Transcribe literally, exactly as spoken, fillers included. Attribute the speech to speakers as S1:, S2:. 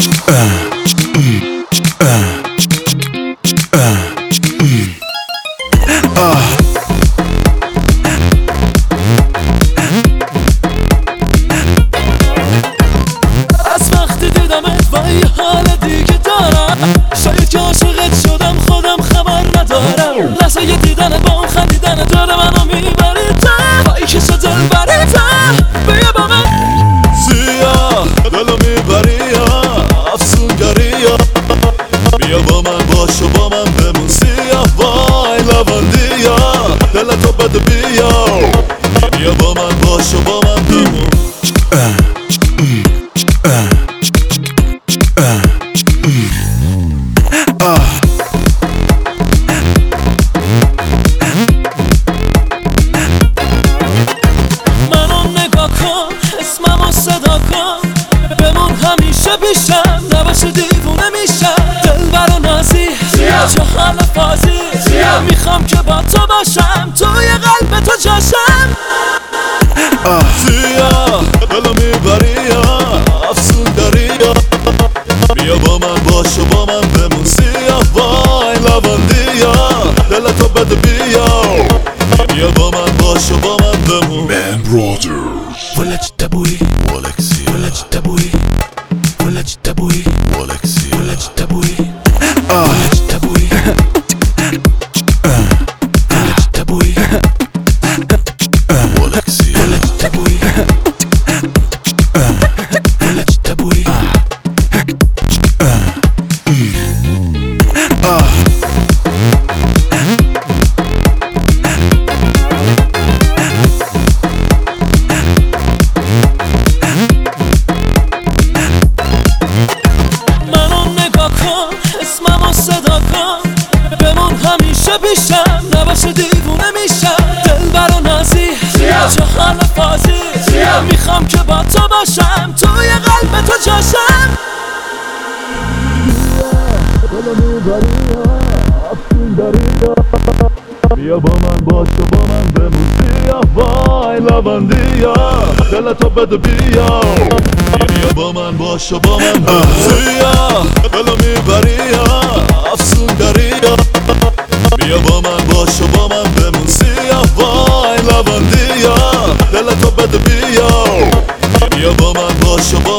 S1: شاید که عاشقت شدم خودم خبر ندارم. لحظه یه دیدنت با اون خندیدنت دل منو میبری ته وای که شد دل بری ته بیا با من
S2: سیاه دلو میبری افسونگری بیا با من باش و با من بمون سیاه وای لبندی دلتو بده بیا بیا با من باش و با من بمون
S1: اسممو صدا کن بمون همیشه پیشم نباشه دیوونه میشم دلبر و نازی چه حال فازی میخوام که با تو باشم توی قلب تو جاشم
S2: سیاه دلو میبری افسون داری بیا با من باش و با من بمون سیاه وای لبندی دلتو بده بیا بیا با من باش و با من بمون
S3: Man Brothers
S1: ولج تبوی
S3: والكسي
S1: ولج تبوی ولج تبوی
S3: والكسي
S1: ولج تبوی ولج تبوی ولج تبوی
S3: والكسي
S1: ولج تبوی ولج تبوی اسممو صدا کن بمون همیشه پیشم نباشه دیوونه میشم دلبر و نازی چه حال فازی میخوام که با تو باشم توی قلب تو جاشم
S2: بیا با من باش و با من بمون سیاه وای لبندی دلتو بده بیا بیا با من باش و با من بمون سیاه دلو میبری افسون داری بیا با من باش و با من بمون سیاه وای لبندی دلتو بده بیا بیا با من باش و با